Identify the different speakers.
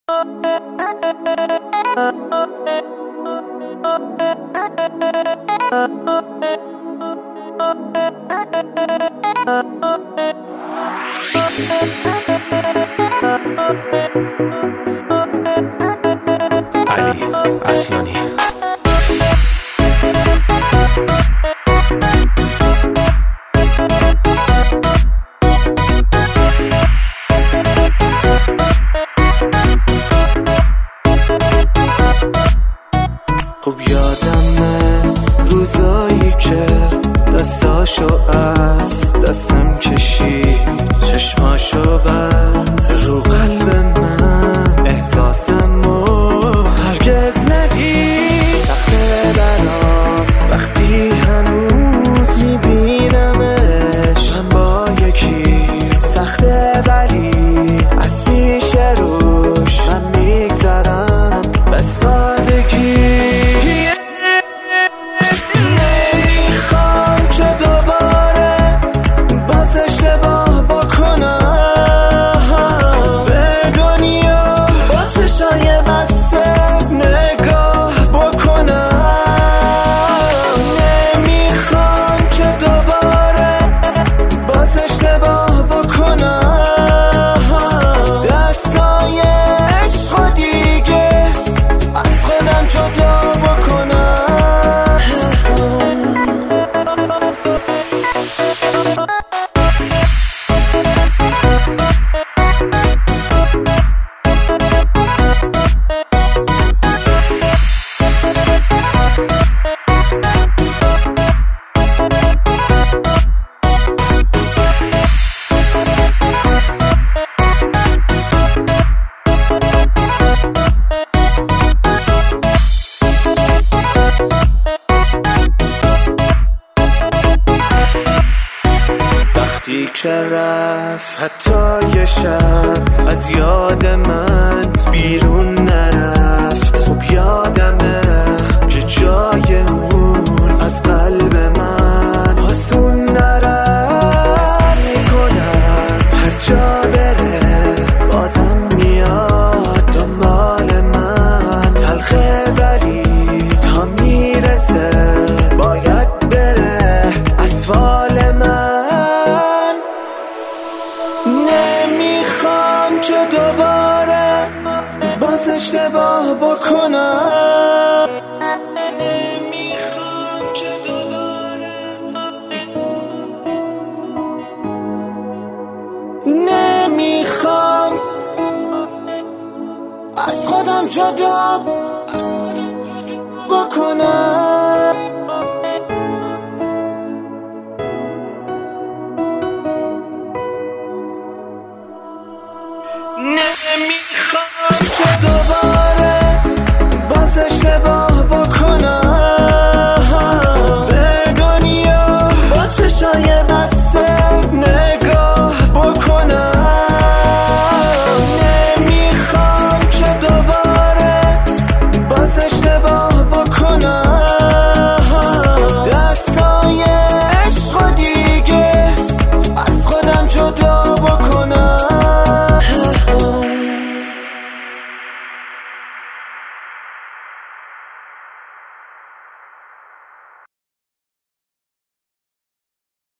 Speaker 1: علی اصلانی
Speaker 2: خوب یادمه روزایی که دستاشو از دستم کشید، چشماشو بست رو قلب من، احساسمو هرگز ندید. سخته برام وقتی هنوز میبینمش، من با یکی سخته ولی از پیش روش من میگذرم به سادگی. وقتی که رفت حتی یه شب از یاد من بیرون نرفت. خوب یادمه که جای اون از قلب من آسون نرفت. میکنم هر جا بره بازم میاد دنبال من، تلخه ولی تا میرسه باید بره اسفال من. نمیخوام که دوباره باز اشتباه بکنم، نمیخوام که دوباره، نمیخوام از خودم جدا بکنم. نمیخوام